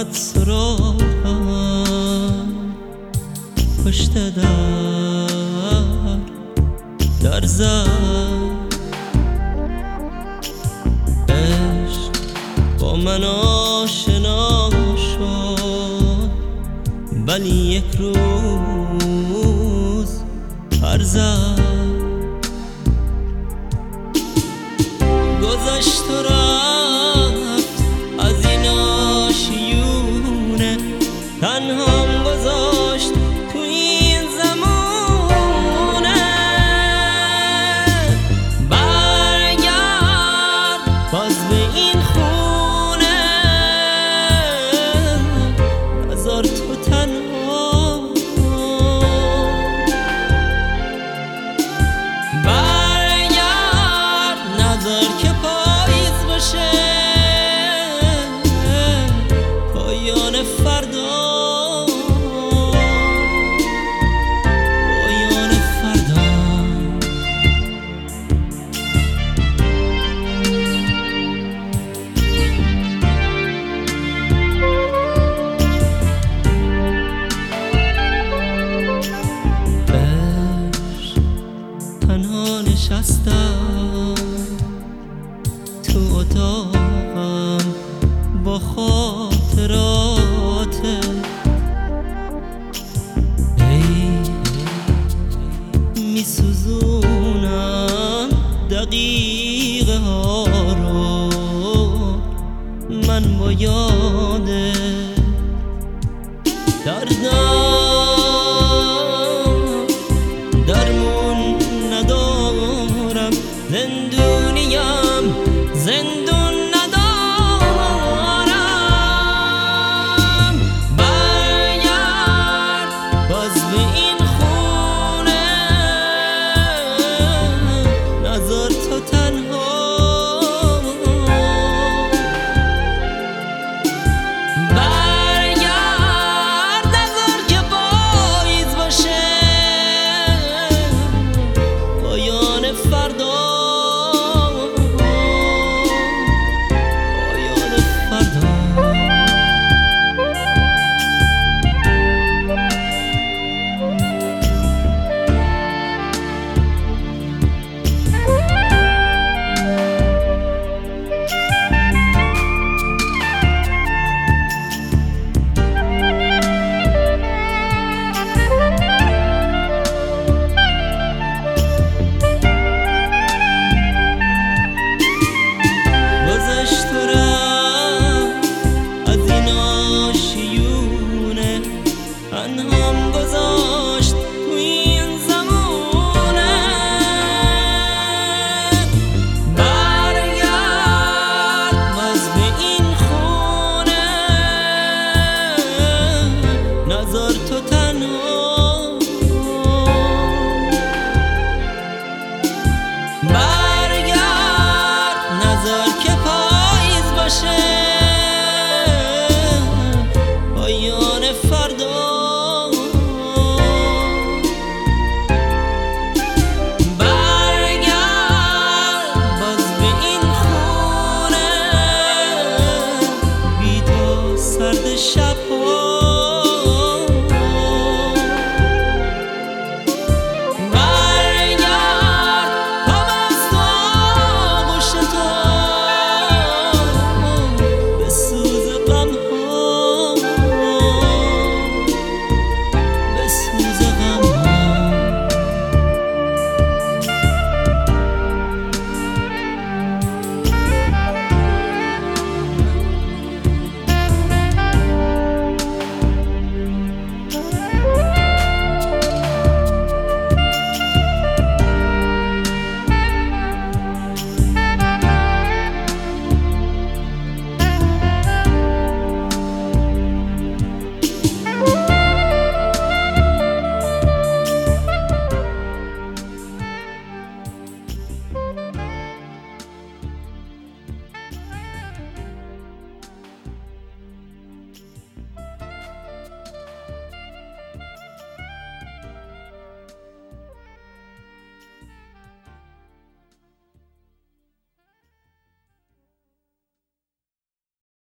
اومد سراغم، پشت در زد. عشق با من آشنا شد، ولی یک روز پر زد. گذشت و رفت از این آشیونه، تنهام گذاشت تو این زمونه. برگرد باز به این خونه، نذار تو تنها. برگرد نذار که پاییز باشه، پایان فردا، پایان فردا. تنها نشستم تو اتاقم با خاطراته. میسوزونم دقیقه ها رو من با یادت.